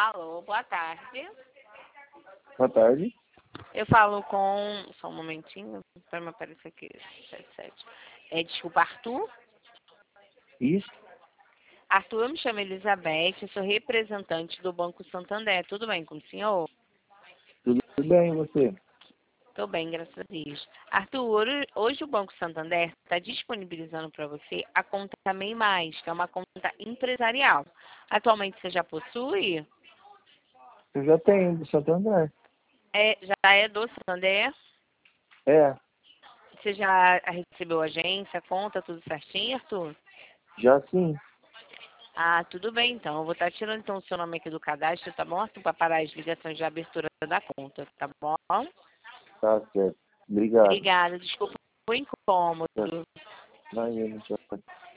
Alô, boa tarde. Boa tarde. Eu falo com... Só um momentinho, para me aparecer aqui. 77. Desculpa, Arthur? Isso, Arthur, eu me chamo Elizabeth, eu sou representante do Banco Santander. Tudo bem com o senhor? tudo bem, e você? Estou bem, graças a Deus. Arthur, hoje o Banco Santander está disponibilizando para você a conta MEI Mais, que é uma conta empresarial. Atualmente você já possui? Eu já tenho do Santander. Já é do Santander? É, Você já recebeu a agência, conta, tudo certinho, Arthur? já sim. Ah, tudo bem então. Eu vou estar tirando então o seu nome aqui do cadastro, tá bom, Arthur? Para parar as ligações de abertura da conta, tá bom? Tá certo. Obrigado. Obrigada, desculpa o incômodo. Imagina, tchau.